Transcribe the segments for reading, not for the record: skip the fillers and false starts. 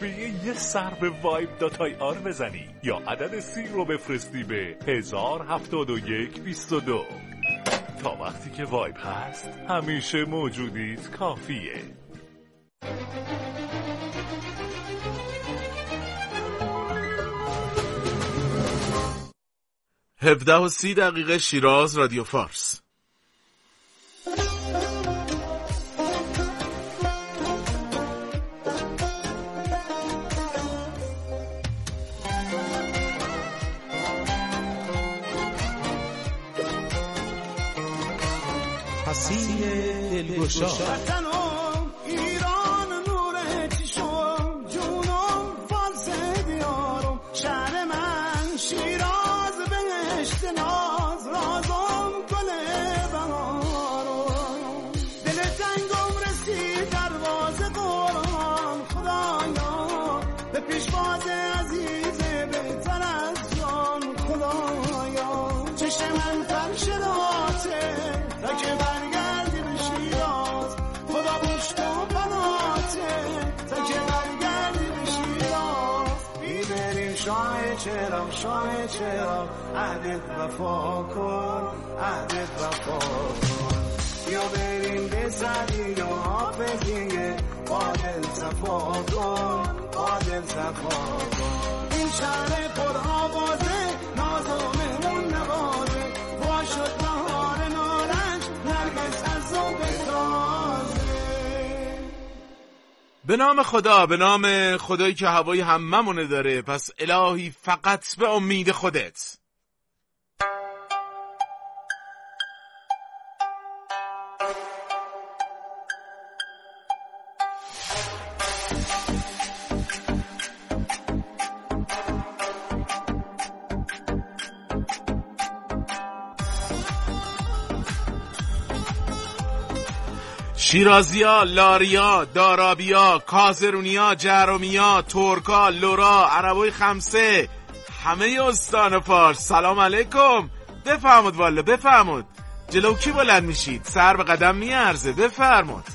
یه سر به vibe.ir بزنی یا عدد 30 رو بفرستی به 107122. تا وقتی که وایب هست همیشه موجودیت کافیه. 17:30 شیراز، رادیو فارس. حسین دلگشا ایران نور چشم جونم فالس دیارم شهر من شیراز بهشت ناز رازم گله بهارم دل تنگم رسید دروازه قرآن خدایا به پیشواز عزیز بهتر از جان خدایا چشم من فرش راته تا که برگردی به شیراز خدا پشت و پناته تا که برگردی به شیراز بیبریم شاه چرا عهدت وفا کن یا بریم به سعدی یا حافظیه بادل صفا کن این شهر پر آوازه نازممون نوازه وا شد نهار نارنج نرگس از ذوق تازه. به نام خدا، به نام خدایی که هوای هممونه داره. پس الهی فقط به امید خودت. شیرازیا، لاریا، دارابیا، کازرونیا، جهرومیا، ترکا، لورا، عربای خمسه، همه استان فارس سلام علیکم. بفرمود والا بفرمود. جلو کی بلند میشید؟ سر به قدم میارزه. بفرمود.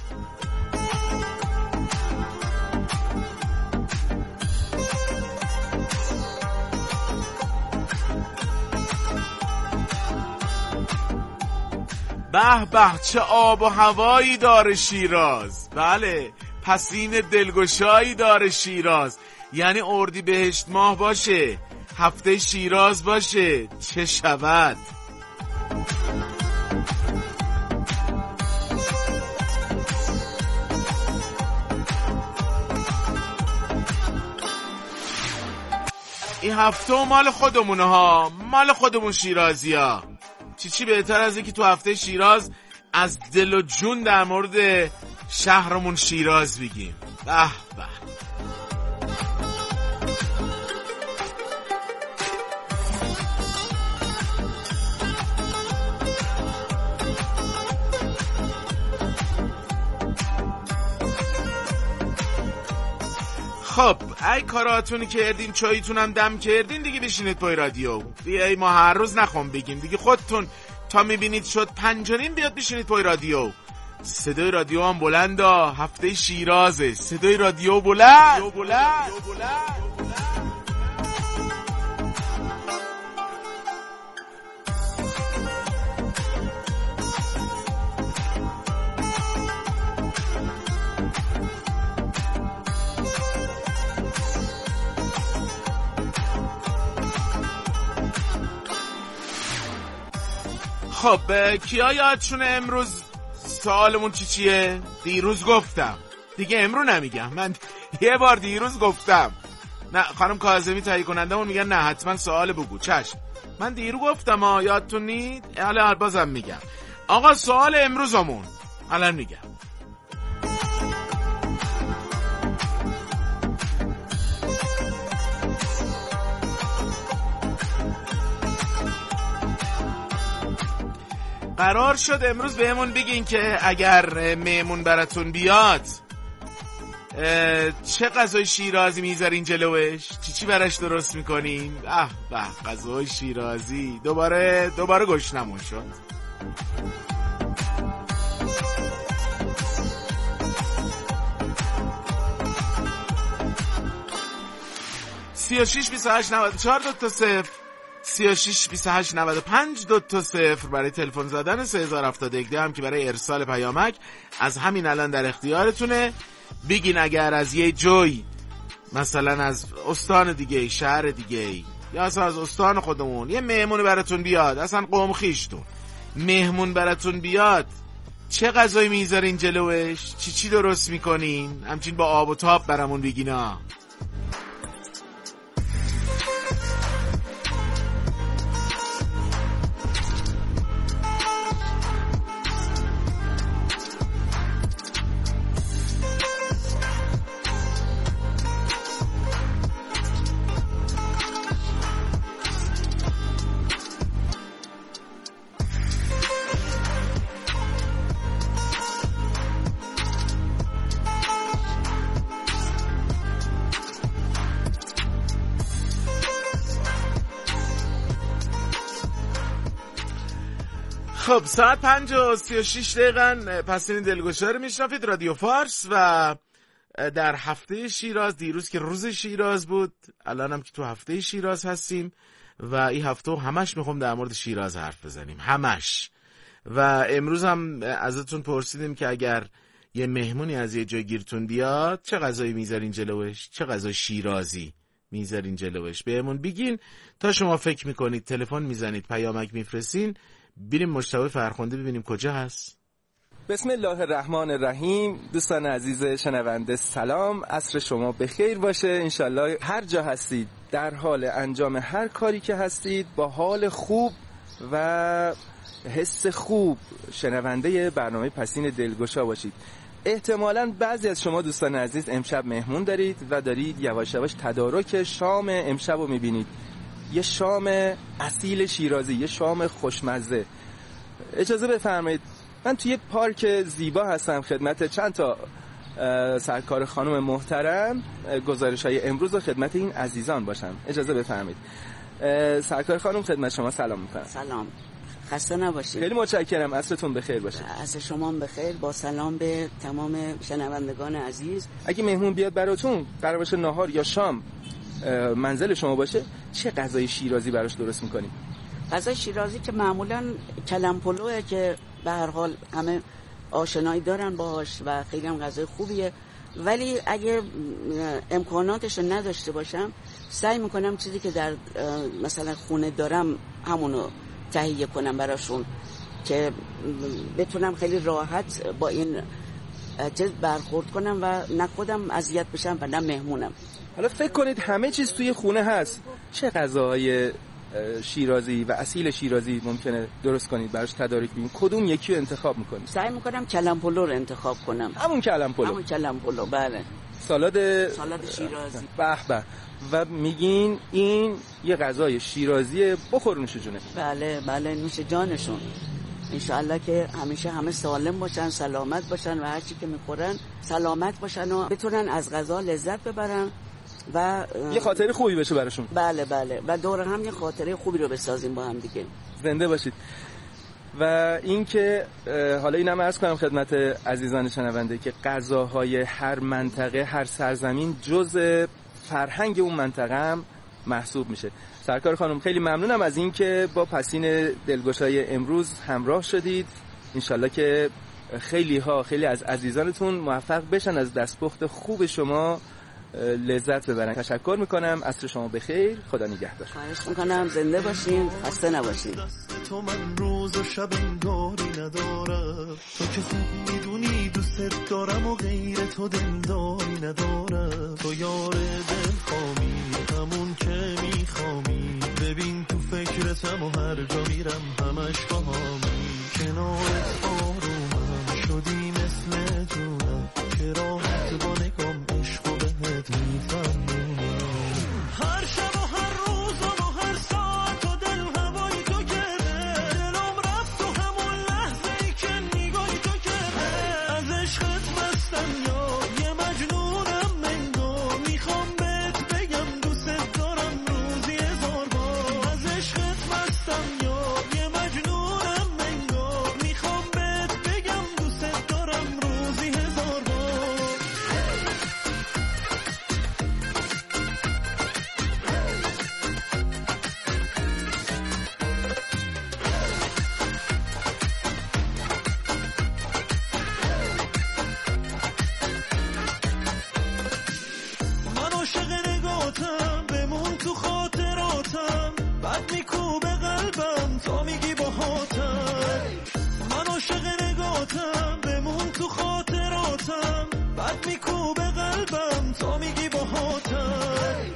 به به چه آب و هوایی داره شیراز. بله پسین دلگشایی داره شیراز. یعنی اردیبهشت ماه باشه، هفته شیراز باشه، چه شود. این هفته مال خودمونه ها، مال خودمون شیرازی ها. چی بهتر از اینکه تو هفته شیراز از دل و جون در مورد شهرمون شیراز بگیم. به به. خب ای کاراتونی کردین، چاییتونم دم کردین، دیگه بشینید پای رادیو. دیگه ما هر روز نخوام بگیم دیگه، خودتون تا میبینید شد 5:30 بیاد بشینید پای رادیو. صدای رادیو هم بلنده، هفته شیرازه، صدای رادیو بلند. خب کیا یادشونه امروز سوالمون چیه؟ دیروز گفتم دیگه، امرو نمیگم. من یه بار دیروز گفتم. نه خانم کاظمی تهیه کننده مون میگن نه حتما سوال بگو. چشم من دیروز گفتم یادتون نید؟ حالا بازم میگم. آقا سوال امروزمون الان میگم. قرار شد امروز بهمون بگین که اگر مهمون براتون بیاد چه غذای شیرازی میذارین جلوش؟ چی براش درست میکنین؟ به غذای شیرازی. دوباره گشنمون شد. 36 28 94 2 تا 0 36 28 95 2 تا 0 برای تلفن زدن 3071 هم که برای ارسال پیامک از همین الان در اختیارتونه. بگین اگر از یه جای مثلا از استان دیگه، شهر دیگه، یا اصلا از استان خودمون یه مهمون براتون بیاد، اصلا قوم خیشتون مهمون براتون بیاد، چه غذایی میذارین جلوش؟ چی درست میکنین؟ همچین با آب و تاب برامون بگینا. خب ساعت 5:36 پس این دلگشا رو میشنفید رادیو فارس و در هفته شیراز، دیروز که روز شیراز بود، الان هم که تو هفته شیراز هستیم و این هفته همش میخوام در مورد شیراز حرف بزنیم، همش. و امروز هم ازتون پرسیدیم که اگر یه مهمونی از یه جای گیرتون بیاد چه غذایی میذارین جلوش؟ چه غذای شیرازی میذارین جلوش؟ بهمون بگین تا شما فکر میکنید، تلفن میزنید، پیامک میفرستین، بریم مجتبی فرخنده ببینیم کجا هست. بسم الله الرحمن الرحیم. دوستان عزیز شنونده سلام، عصر شما بخیر باشه. انشالله هر جا هستید در حال انجام هر کاری که هستید با حال خوب و حس خوب شنونده برنامه پسین دلگشا باشید. احتمالاً بعضی از شما دوستان عزیز امشب مهمون دارید و دارید یواش یواش تدارک شام امشب رو میبینید. یه شام اصیل شیرازی، یه شام خوشمزه. اجازه بفرمایید من توی پارک زیبا هستم خدمت چند تا سرکار خانم محترم گزارش‌های امروز و خدمت این عزیزان باشم. اجازه بفرمایید. سرکار خانم خدمت شما سلام میکنم. سلام، خسته نباشید. خیلی متشکرم، عصرتون بخیر باشه. عصر شما هم بخیر، با سلام به تمام شنوندگان عزیز. اگه مهمون بیاد براتون قرار باشه نهار یا شام منزل شما باشه، چه غذای شیرازی براش درست میکنید؟ غذای شیرازی که معمولا کلم پلوه که به هر حال همه آشنایی دارن باهاش و خیلی هم غذای خوبیه، ولی اگه امکاناتش رو نداشته باشم سعی میکنم چیزی که در مثلا خونه دارم همونو تهیه کنم براشون که بتونم خیلی راحت با این چیز برخورد کنم و نه خودم اذیت بشم و نه مهمونم. حالا فکر کنید همه چیز توی خونه هست، چه غذاهای شیرازی و اصیل شیرازی ممکنه درست کنید براش تدارک بگیرید؟ کدوم یکی رو انتخاب میکنید؟ سعی میکنم کلم پلو رو انتخاب کنم. همون کلم پلو. همون کلم پلو، بله. سالاد شیرازی. به به. و میگین این یه غذای شیرازیه، بخورونش جونه. بله بله، نوش جانشون. انشاءالله که همیشه همه سالم باشن، سلامت باشن و هر چی که میخورن سلامت باشن و بتونن از غذا لذت ببرن و یه خاطره خوبی بشه براشون. بله بله، و دور هم یه خاطره خوبی رو بسازیم با هم دیگه. زنده باشید. و این که حالا اینم عرض کنم خدمت عزیزان شنونده که غذاهای هر منطقه، هر سرزمین جزء فرهنگ اون منطقه هم محسوب میشه. سرکار خانم خیلی ممنونم از این که با پسین دلگشای امروز همراه شدید. انشالله که خیلی از عزیزانتون موفق بشن از دستپخت خوب شما لذت ببرن. تشکر میکنم، عصر شما بخیر، خدا نگهدار. خواهش میکنم، زنده باشین، خسته نباشین. تو من روز و شب انگاری ندارم، تو که خوب میدونی دوست دارم و غیر تو دلداری ندارم. تو یار دلخوامی، همون که میخوامی، ببین تو فکرتم و هر جا میرم همش باهامی. کنارت آرومم شدی مثل جونم، که راحت با نگام عشق و بهت میفهمونم. هر شب و هر روز و هر ساعت و دل هوای تو گره، دلم رفت تو همون لحظه ای که نگاهی تو گره. از عشقت بستم یا یه مجنونم منگو، میخوام بهت بگم دوست دارم روزی 1000 بار. از عشقت بستم یا یه مجنونم منگو، میخوام بهت بگم دوست دارم بالاتر.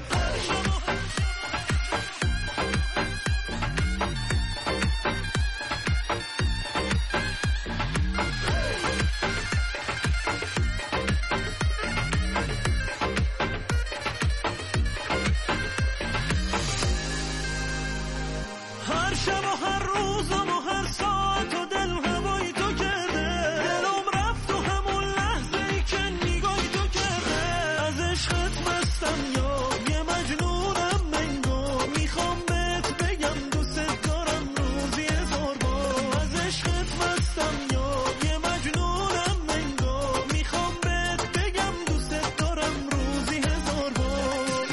هر شب و هر روزم و هر ساعت و دل هوای تو کرده، دلم رفت و همون لحظه ای که نگاهی تو کرده. از عشقت مستم یا یه مجنونم منگو، میخوام بهت بگم دوست دارم روزی 1000 بار. از عشقت مستم یا یه مجنونم منگو، میخوام بهت بگم دوست دارم روزی 1000 بار.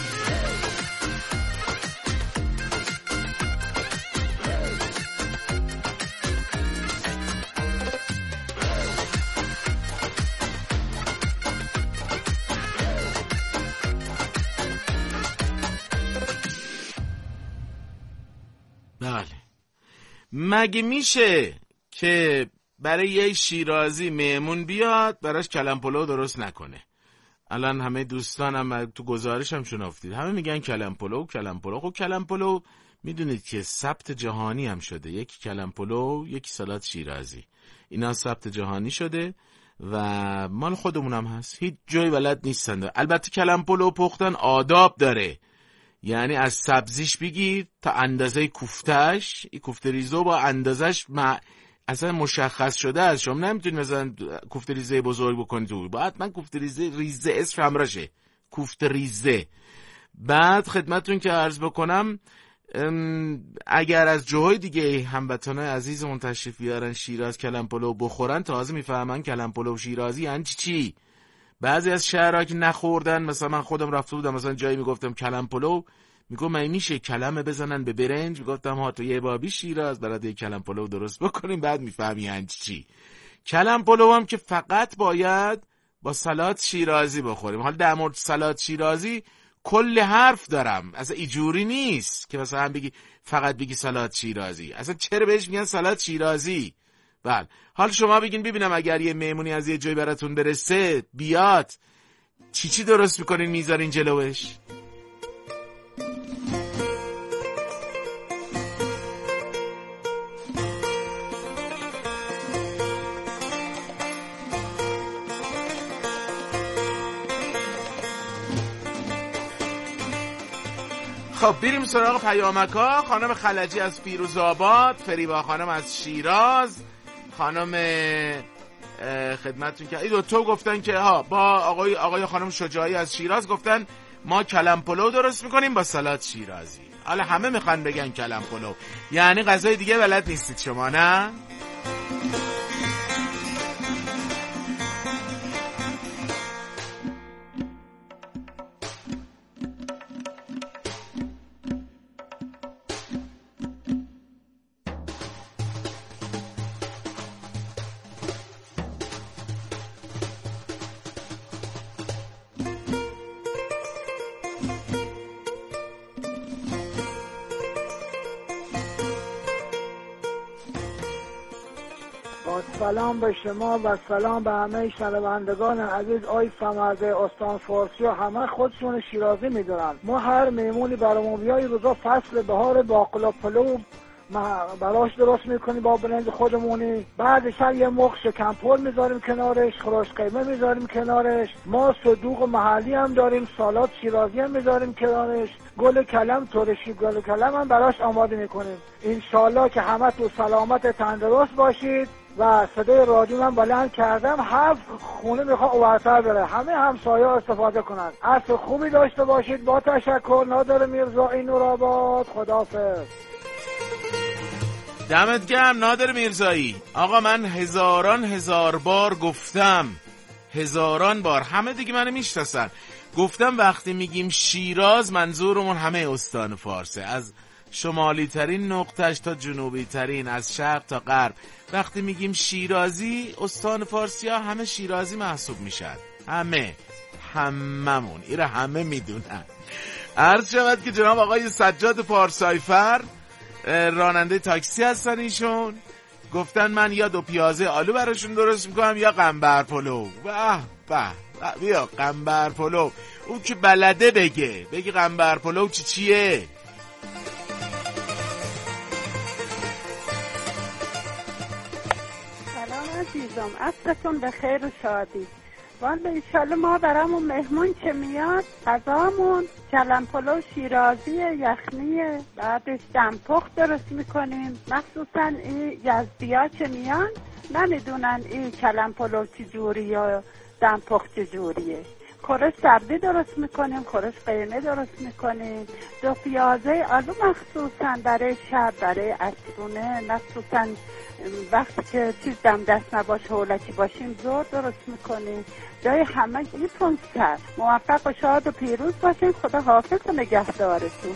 بله، مگه میشه که برای یه شیرازی مهمون بیاد براش کلم پلو درست نکنه؟ الان همه دوستانم تو گزارشم شنفتید همه میگن کلم پلو کلم پلو. خب کلم پلو میدونید که ثبت جهانی هم شده، یکی کلم پلو یکی سالاد شیرازی، اینا ثبت جهانی شده و مال خودمون هم هست، هیچ جایی بلد نیستن. البته کلم پلو پختن آداب داره، یعنی از سبزیش بگیر تا اندازه کوفتهش، این کوفته ریزو با اندازش اصلا مشخص شده است. شما نمیتونید مثلا کوفته ریزه بزرگ بکنید تو، باید من کوفته ریزه اسم همراشه کوفته ریزه. بعد خدمتتون که عرض بکنم اگر از جاهای دیگه هموطنای عزیزمون تشریف بیارن شیراز کلم پلو بخورن تازه میفهمن کلم پلو شیرازی یعنی چی. بعضی از شهرها که نخوردن، مثلا من خودم رفته بودم مثلا جایی میگفتم کلم پلو، میگم من میشه کلمه بزنن به برنج، میگفتم ها تو یه بابی شیراز برات یه کلم پلو درست بکنیم، بعد میفهمی یعنی چی. کلم پلو هم که فقط باید با سالاد شیرازی بخوریم. حالا در مورد سالاد شیرازی کل حرف دارم، اصلا اینجوری نیست که مثلا بگی فقط بگی سالاد شیرازی، اصلا چرا بهش میگن سالاد شیرازی. بله، حالا شما بگین ببینم اگر یه مهمونی از یه جای براتون برسه بیاد چی درست میکنین میذارین جلوش؟ خب بریم سراغ پیامک‌ها. خانم خلجی از فیروزآباد، فریبا خانم از شیراز، خانم خدمتتون که این دوتا گفتن که با آقای خانم شجاعی از شیراز گفتن ما کلم پلو درست میکنیم با سالاد شیرازی. حالا همه میخوان بگن کلم پلو، یعنی غذای دیگه بلد نیستید شما، نه؟ سلام به شما و سلام به همه شنوندگان عزیز. آی فمرده استان فارسی و همه خودشون شیرازی میدونن. ما هر میمونی برامون بیایی روزا فصل بهار باقلا پلو براش درست میکنیم با برنج خودمونی، بعدش هم یه مخ شکم پل میذاریم کنارش، خراش قیمه میذاریم کنارش، ما صدوق محلی هم داریم، سالاد شیرازی هم میذاریم کنارش، گل کلم ترشی گل کلم هم براش آماده میکنیم. انشالله که همه تو سلامت تندرست باشید و صدای رادیو من بلند کردم 7 خونه میخواد اورتر بره، همه همسایه استفاده کنن. عصر خوبی داشته باشید. با تشکر. نادر میرزایی، نورآباد. خداحافظ. دمت گرم نادر میرزایی. آقا من هزار بار گفتم، هزاران بار، همه دیگه منو میشناسن، گفتم وقتی میگیم شیراز منظورمون همه استان فارسه، از شمالی ترین نقطهش تا جنوبی ترین، از شرق تا غرب. وقتی میگیم شیرازی استان فارسی ها همه شیرازی محسوب میشن، هممون ایره همه میدونن. عرض شود که جناب آقای سجاد پارسایفر راننده تاکسی هستن، ایشون گفتن من یا 2 پیازه آلو براشون درست میکنم یا قنبر پلو. بیا قنبر پلو. اون که بلده بگی قنبر پلو چیه. سلام عزیزم، عصرتون بخیر و شادی. والا انشالله ما برامون مهمون که میاد غذامون کلم پلو شیرازی یخنیه، بعدش دمپخت درست میکنیم. مخصوصا این یزدیا که میان نمیدونن این کلم پلو چجوری یا دمپخت چجوریه. خورش سبزی درست میکنیم، خورش قیمه درست میکنیم، 2 پیازه آلو مخصوصا برای شب، برای عصرونه، مخصوصا وقتی که چیز دم دست نباشه هولکی باشیم زور درست میکنیم. جای همه گیتون سر. موفق و شاد و پیروز باشین. خدا حافظ و نگهدارتون.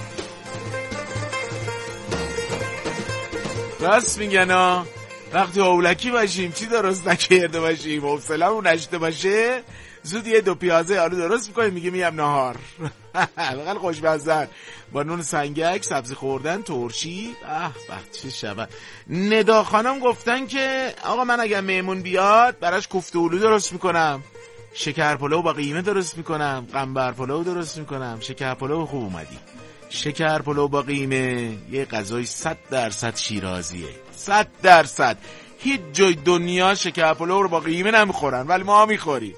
راست میگن ها، وقتی هولکی باشیم چی درست نکرده باشیم حوصله‌مون نشته باشه زود یه 2 پیازه آلو درست میکنیم میگه میم نهار. واقعا خوشمزه با نون سنگک، سبزی خوردن، ترشی. به چه شب. ندا خانم گفتن که آقا من اگر مهمون بیاد براش کوفته اولو درست میکنم، شکر پلو با قیمه درست میکنم، قنبر پلو درست میکنم. شکر پلو خوب اومدی. شکر پلو با قیمه یه غذای 100% شیرازیه. 100%. هیچ جای دنیا شکر پلو رو با قیمه نمیخورن ولی ما میخوریم.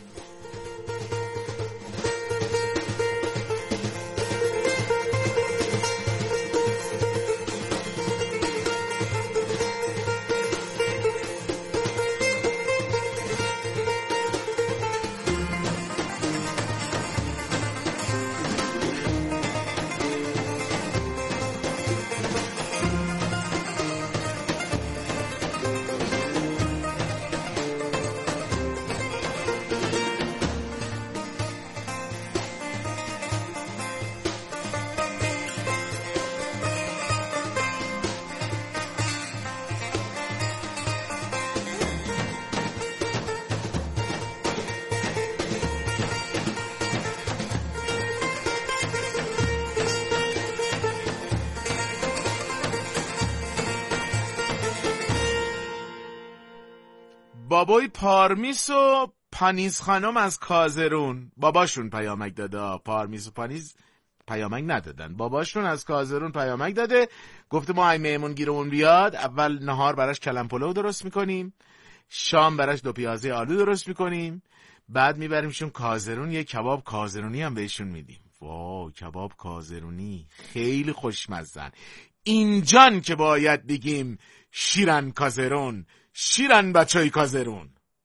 بابای پارمیس و پانیز خانم از کازرون باباشون پیامک داده. پارمیس و پانیز پیامک ندادن، باباشون از کازرون پیامک داده. گفته ما ای مهمون گیرمون بیاد اول نهار براش کلم پلو درست میکنیم، شام براش 2 پیازه آلو درست میکنیم، بعد میبریمشون کازرون یه کباب کازرونی هم بهشون میدیم. واو کباب کازرونی خیلی خوشمزن. اینجان که باید بگیم شیرن کازرون، شیرن بچهای کازرون.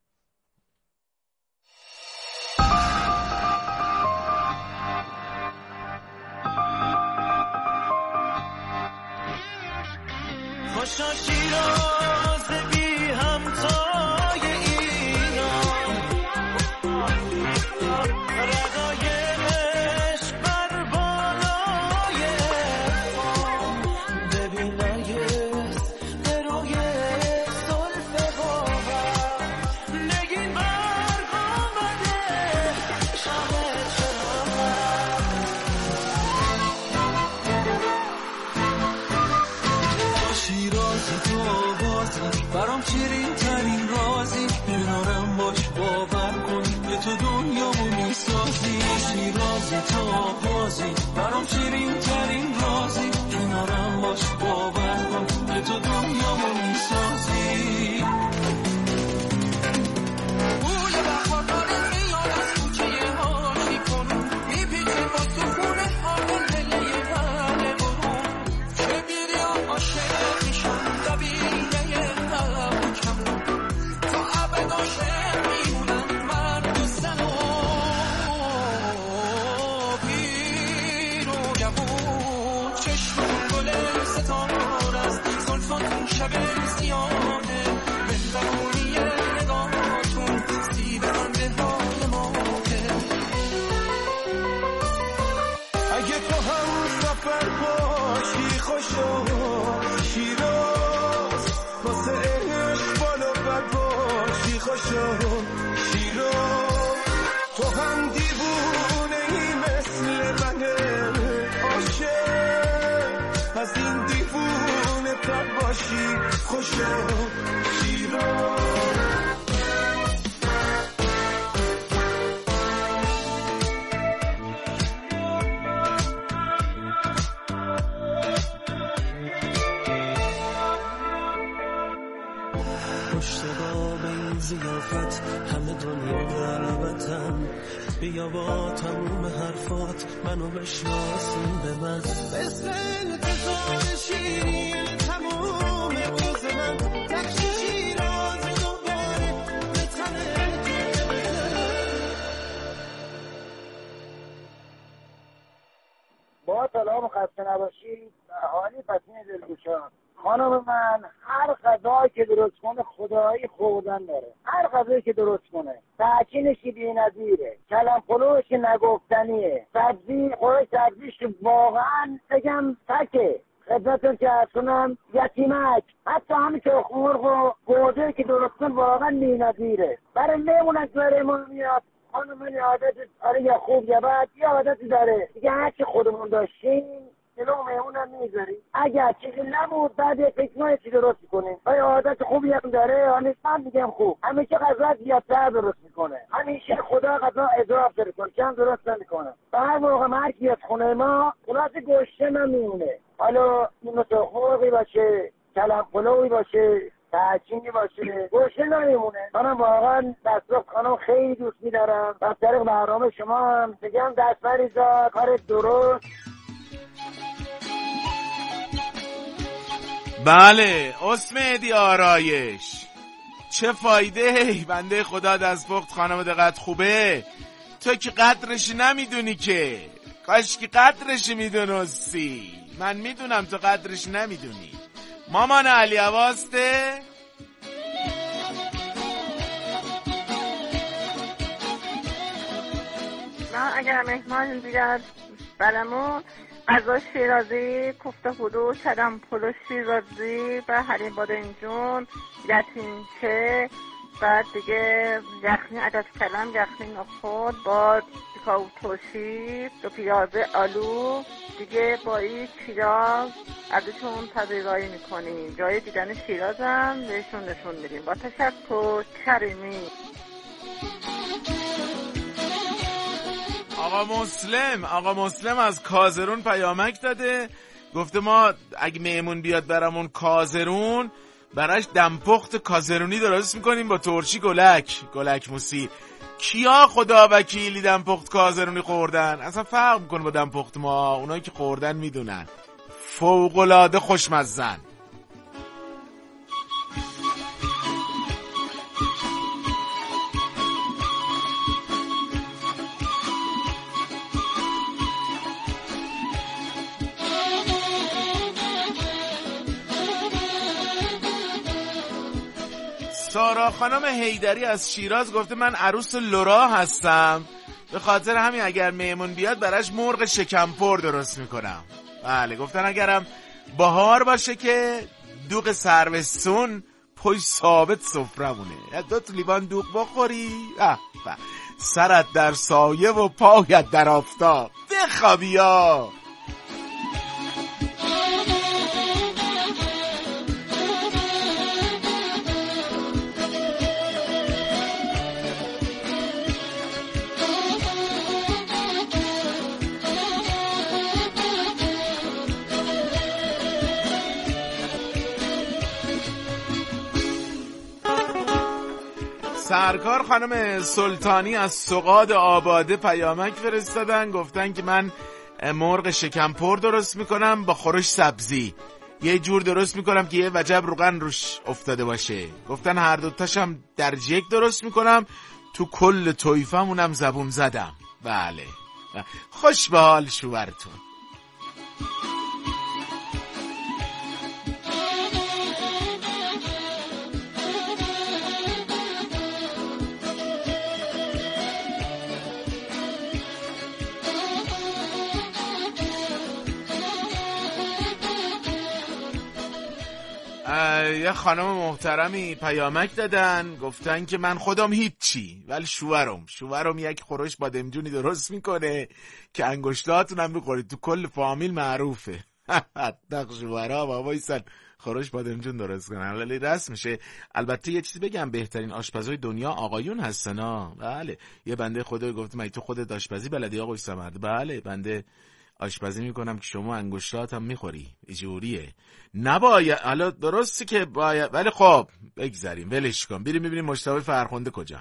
خوشا شیراز بی همتای ایران، ردای عشق بر بالای افغان، ببینای دروی زلف باور، نگین برگ آمده شام شیرازی تو بازی برام شیرین ترین رازی، کنارم باش باور کن که تو دنیامو میسازی. شیرازی تو بازی برام شیرین ترین رازی، کنارم باش باور کن که تو دنیامو میسازی. بوی بخار داره میاد از کوچه هاشی کنون، میپیچه با سخونه ها دلیه بله برون، چه بیری عاشق میشم قبیله هم کمون، تا عبد عاشق میمونم من دوستم و پیر و جوون. چشم گل ستاره است زلفاتون شب سیاهه، مهربونی نگاهاتون سیب من به حال ماهه. اگه تو هم سفر باشی خوشا شیراز، واسه عشق بالا بر باشی خوشا شیراز. تو هم دیوونه ای مثل منه عاشق، از این دیوونه تر باشی خوشا شیراز. پشت باب این ضیافت همه دنیا غربتن. بیا با تموم حرفات منو بشناسون به من، مثل انتظار شیرین تموم روز من. نقش شیراز دوباره به تنه با سلام و خسته نباشید. حالی پسین دلگوشان. خانم من هر غذایی که درست کنه خدایی خوردن داره. هر غذایی که درست کنه تاکینش بی‌نظیره، کلم پلوش نگفتنیه، سبزیش واقعا بگم تکه. خدمتتون که اصلا یتیمک، حتی همین که مرغ و گوجه که درست کنه واقعا بی‌نظیره. برای میمونن برای ما میاد. خانم من عادت آره یا خوب یا بد یا عادتی داره دیگه، هر چی خودمون داشتیم جلو مهمونم میذاریم. اگر چیزی نبود بعد یه فکرهای چی درست میکنیم. آیا عادت خوبی هم داره؟ من میگم خوب. همیشه غذا زیادتر درست میکنه، همیشه خدا غذا اضافه میکنه، کم درست نمیکنه. و هر موقع مرگی از خونه ما خلاص گوشته من میمونه. حالا نوتو مرغی باشه، کلم پلوی باشه، تاچینی باشه، گوشه نمیمونه. منم واقعا دسترس خانم خیلی دوست میدارم و از طریق برنامه شما هم بگم دست بریزا، کار درست. بله اسمدی آرایش، چه فایده بنده خدا دستپخت خانم دقت خوبه. تو که قدرش نمیدونی که، کاش که قدرش میدونستی. من میدونم تو قدرش نمیدونی. مامان علی عواسته ما اگر مهمان بیاد برامون غذا شیرازی، کوفته هلو، کلم پلو شیرازی و حلیم بادمجون، یتیمچه، بعد دیگه یخنی عدس کلم، یخنی نخود با کاو ترشی، دو پیاز آلو دیگه با این شیراز ازشون پذیرایی میکنیم. جای دیدن شیراز هم بهشون نشون میدیم. با تشکر کریمی. آقا مسلم از کازرون پیامک داده، گفته ما اگه مهمون بیاد برامون کازرون براش دمپخت کازرونی درست میکنیم با ترشی گلک موسی. کیا خدا وکیلی دمپخت کازرونی خوردن؟ اصلا فرق میکنه با دمپخت ما، اونایی که خوردن میدونن فوق‌العاده خوشمزن. سارا خانم حیدری از شیراز گفته من عروس لورا هستم، به خاطر همین اگر مهمون بیاد براش مرغ شکمپر درست میکنم. بله گفتن اگرم بهار باشه که دوغ سروستون پشت ثابت سفرمونه، 2 لیوان دوغ بخوری سرت در سایه و پایت در آفتاب بخوابیا. سرکار خانم سلطانی از سقاد آباده پیامک فرستادن، گفتن که من مرغ شکمپر درست میکنم با خورش سبزی، یه جور درست میکنم که یه وجب روغن روش افتاده باشه. گفتن هر دوتاشم در جک درست میکنم، تو کل طیفمونم زبون زدم. بله خوش به حال شوورتون. یه خانم محترمی پیامک دادن، گفتن که من خودم هیچی ولی شوهرم یک خورش بادمجونی درست میکنه که انگشتاتونم بخورید، تو کل فامیل معروفه. حتی شوهرها بابایسن خورش بادمجون درست کنن، ولی رسم میشه. البته یه چیزی بگم، بهترین آشپزای دنیا آقایون هستن ها. بله یه بنده خدایی گفت من تو خودت آشپزی بلدی آقای سمرد؟ بله بنده آشپزی میکنم که شما انگشتات هم میخوری. جوریه نباید. حالا درسته که باید، ولی خب بگذاریم ولش کن. بریم ببینیم مجتبی فرخنده کجا.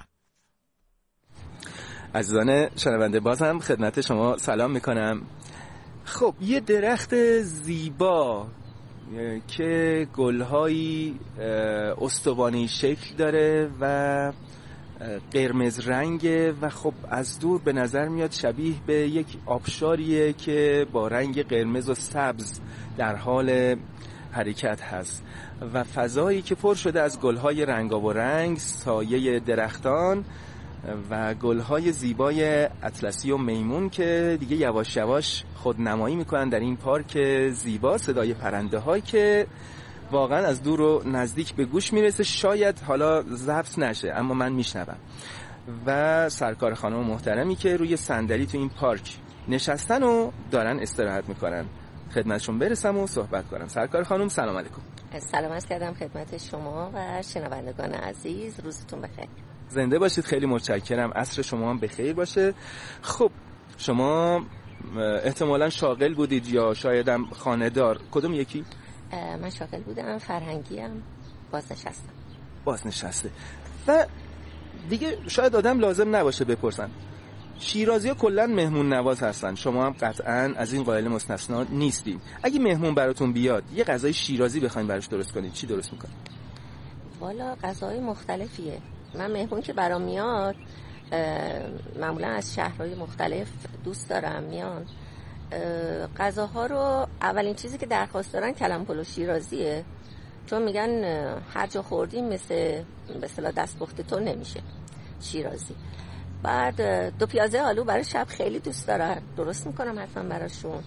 عزیزان شنونده بازم خدمت شما سلام میکنم. خب یه درخت زیبا که گلهایی استوانی شکل داره و قرمز رنگه و خب از دور به نظر میاد شبیه به یک آبشاریه که با رنگ قرمز و سبز در حال حرکت هست و فضایی که پر شده از گلهای رنگارنگ، سایه درختان و گلهای زیبای اطلسی و میمون که دیگه یواش یواش خودنمایی میکنن در این پارک زیبا. صدای پرنده هایی که واقعا از دور و نزدیک به گوش میرسه، شاید حالا ضبط نشه اما من میشنوم. و سرکار خانم محترمی که روی صندلی تو این پارک نشستن و دارن استراحت میکنن. خدمتشون برسم و صحبت کنم. سرکار خانم سلام علیکم. سلام عرض کردم خدمت شما و شنوندگان عزیز، روزتون بخیر. زنده باشید، خیلی متشکرم. عصر شما هم بخیر باشه. خب شما احتمالاً شاغل بودید یا شایدم خانه‌دار، کدوم یکی؟ من شاغل بودم، فرهنگیم، بازنشسته. و دیگه شاید آدم لازم نباشه بپرسن، شیرازی‌ها کلاً مهمون نواز هستن، شما هم قطعاً از این قائل مستثنا نیستین. اگه مهمون براتون بیاد یه غذای شیرازی بخواید براش درست کنید، چی درست می‌کنید؟ والا غذاهای مختلفیه. من مهمون که برام میاد معمولا از شهرهای مختلف دوست دارم میان. غذاها رو اولین چیزی که درخواست دارن کلم پلو شیرازیه، چون میگن هر جا خوردیم مثل به اصطلاح دستپخت تو نمیشه شیرازی. بعد 2 پیازه آلو برای شب خیلی دوست دارن، درست میکنم حتما براشون.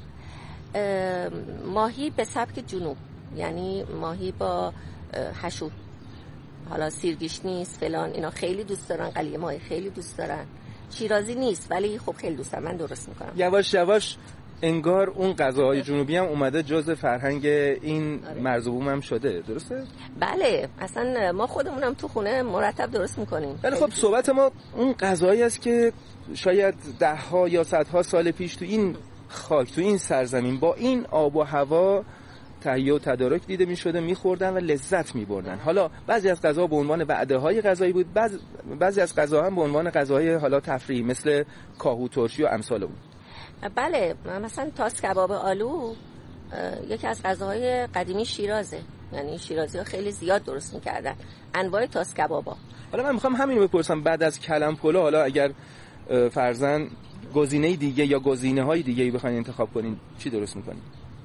ماهی به سبک جنوب، یعنی ماهی با حشو، حالا سیرگیش نیست فلان، اینا خیلی دوست دارن. قلیه ماهی خیلی دوست دارن. شیرازی نیست ولی خب خیلی دوست دارن، من درست میکنم. یواش یواش انگار اون غذاهای جنوبی هم اومده جزء فرهنگ این مرز و بوم هم شده، درسته؟ بله، اصلا ما خودمونم تو خونه مرتب درست میکنیم. ولی خب صحبت ما اون غذایی است که شاید 10 ها یا 100 ها سال پیش تو این خاک، تو این سرزمین، با این آب و هوا تهیه و تدارک دیده می‌شده، می‌خوردن و لذت می‌بردن. حالا بعضی از غذاها به عنوان وعده‌های غذایی بود، بعضی از غذاها هم به عنوان غذاهای حالا تفریحی مثل کاهو ترشی و امثال اون. بله، مثلا تاس کباب آلو یکی از غذاهای قدیمی شیرازه، یعنی شیرازی‌ها خیلی زیاد درست می‌کردن انواع تاس کبابا. حالا من می‌خوام همین رو بپرسم، بعد از کلم پلو حالا اگر فرضاً گزینه دیگه یا گزینه‌های دیگه‌ای بخواید انتخاب کنین، چی درست می‌کنین؟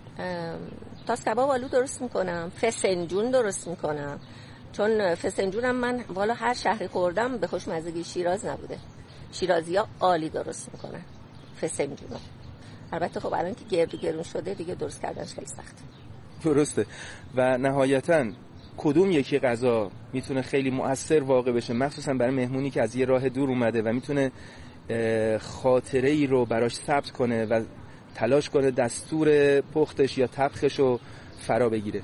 تاس کباب آلو درست میکنم، فسنجون درست میکنم، چون فسنجونم من والا هر شهری خوردم به خوشمزگی شیراز نبوده. شیرازی‌ها عالی درست میکنن فسنجونو. البته خب الان که گرد و گرون شده دیگه درست کردنش خیلی سخته. درسته. و نهایتاً کدوم یکی غذا میتونه خیلی مؤثر واقع بشه، مخصوصا برای مهمونی که از یه راه دور اومده و میتونه خاطره ای رو براش ثبت کنه و تلاش کنه دستور پختش یا طبخش رو فرا بگیره؟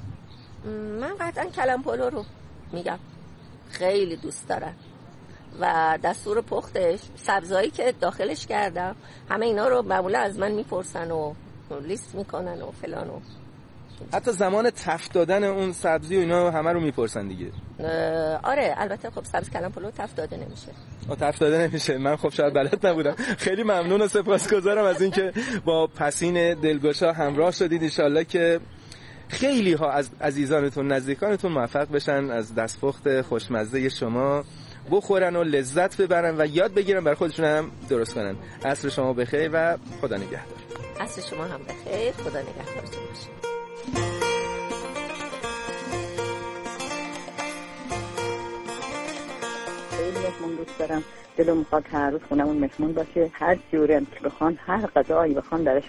من قطعا کلم پلو رو میگم، خیلی دوست دارم و دستور پختش، سبزایی که داخلش کردم، همه اینا رو معمولا از من میپرسن و لیست میکنن و فلان و حتی زمان تفت دادن اون سبزی و اینا همه رو میپرسن دیگه. آره البته خب سبز کلم پلو تفت داده نمیشه. تفت داده نمیشه. من خب شاید بلد نبودم. خیلی ممنون و سپاسگزارم از اینکه با پسین دلگشا همراه شدید. ان شاءالله که خیلی ها از عزیزانتون، نزدیکانتون موفق بشن از دستپخت خوشمزه شما بخورن و لذت ببرن و یاد بگیرن برای خودشون هم درست کنن. عصر شما بخیر و خدا نگهدار. عصر شما هم بخیر، خدا نگهدارتون باشه. خیلی مهمون دوست دارم، دلم میخواد هر روز خونمون مهمون باشه، هر جوری که بخوان، هر غذایی بخوان درش